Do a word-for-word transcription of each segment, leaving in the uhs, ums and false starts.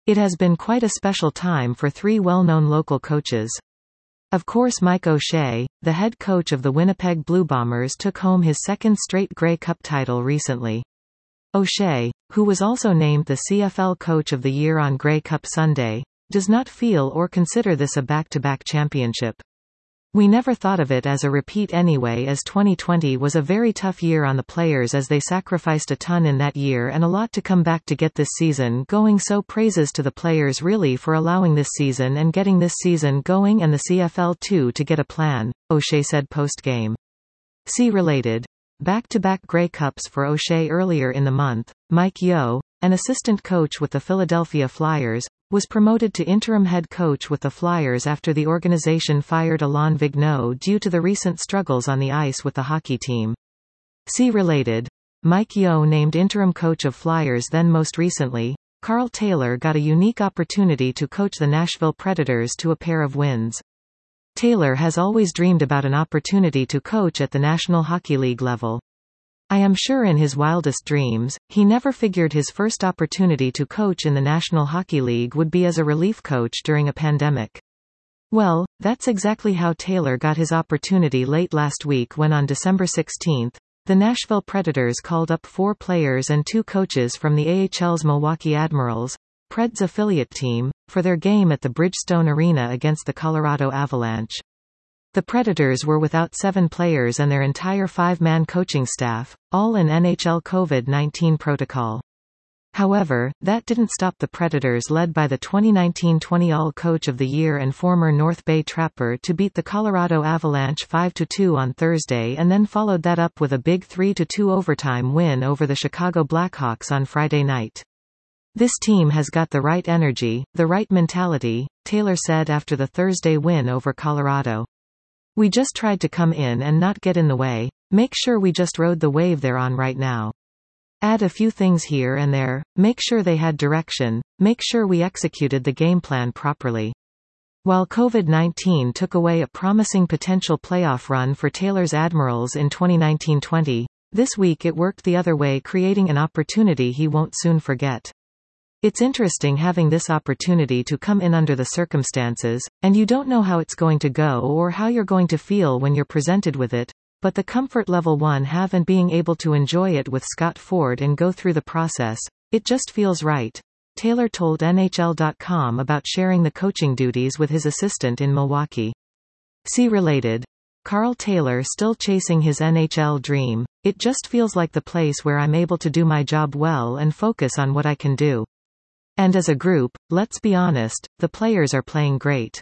It has been quite a special time for three well-known local coaches. Of course, Mike O'Shea, the head coach of the Winnipeg Blue Bombers, took home his second straight Grey Cup title recently. O'Shea, who was also named the C F L Coach of the Year on Grey Cup Sunday, does not feel or consider this a back-to-back championship. We never thought of it as a repeat anyway, as twenty twenty was a very tough year on the players as they sacrificed a ton in that year and a lot to come back to get this season going, so praises to the players really for allowing this season and getting this season going, and the C F L too to get a plan, O'Shea said post-game. See related. Back-to-back Grey Cups for O'Shea. Earlier in the month, Mike Yeo, an assistant coach with the Philadelphia Flyers, was promoted to interim head coach with the Flyers after the organization fired Alain Vigneault due to the recent struggles on the ice with the hockey team. See related. Mike Yeo named interim coach of Flyers. Then most recently, Carl Taylor got a unique opportunity to coach the Nashville Predators to a pair of wins. Taylor has always dreamed about an opportunity to coach at the National Hockey League level. I am sure in his wildest dreams, he never figured his first opportunity to coach in the National Hockey League would be as a relief coach during a pandemic. Well, that's exactly how Taylor got his opportunity late last week when on December sixteenth, the Nashville Predators called up four players and two coaches from the A H L's Milwaukee Admirals, Preds affiliate team, for their game at the Bridgestone Arena against the Colorado Avalanche. The Predators were without seven players and their entire five-man coaching staff, all in N H L COVID nineteen protocol. However, that didn't stop the Predators, led by the twenty nineteen twenty All Coach of the Year and former North Bay Trapper, to beat the Colorado Avalanche five to two on Thursday, and then followed that up with a big three to two overtime win over the Chicago Blackhawks on Friday night. This team has got the right energy, the right mentality, Taylor said after the Thursday win over Colorado. We just tried to come in and not get in the way, make sure we just rode the wave they're on right now. Add a few things here and there, make sure they had direction, make sure we executed the game plan properly. While COVID nineteen took away a promising potential playoff run for Taylor's Admirals in twenty nineteen twenty, this week it worked the other way, creating an opportunity he won't soon forget. It's interesting having this opportunity to come in under the circumstances, and you don't know how it's going to go or how you're going to feel when you're presented with it, but the comfort level one have and being able to enjoy it with Scott Ford and go through the process, it just feels right. Taylor told N H L dot com about sharing the coaching duties with his assistant in Milwaukee. See related. Carl Taylor still chasing his N H L dream. It just feels like the place where I'm able to do my job well and focus on what I can do. And as a group, let's be honest, the players are playing great.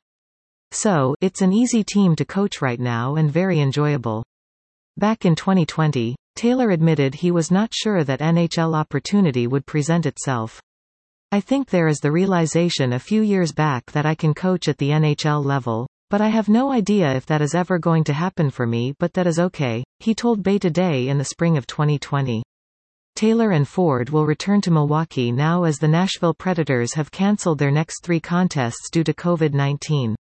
So, it's an easy team to coach right now and very enjoyable. Back in twenty twenty, Taylor admitted he was not sure that N H L opportunity would present itself. I think there is the realization a few years back that I can coach at the N H L level, but I have no idea if that is ever going to happen for me, but that is okay, he told Bay Today in the spring of twenty twenty. Taylor and Ford will return to Milwaukee now as the Nashville Predators have canceled their next three contests due to COVID nineteen.